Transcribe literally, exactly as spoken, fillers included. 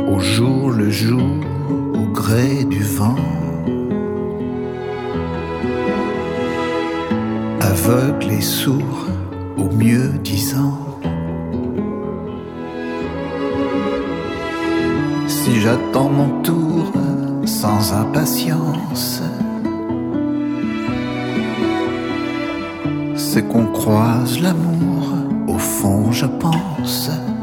au jour le jour, au gré du vent. Aveugle et sourd, au mieux disant. Si j'attends mon tour sans impatience, c'est qu'on croise l'amour, au fond je pense.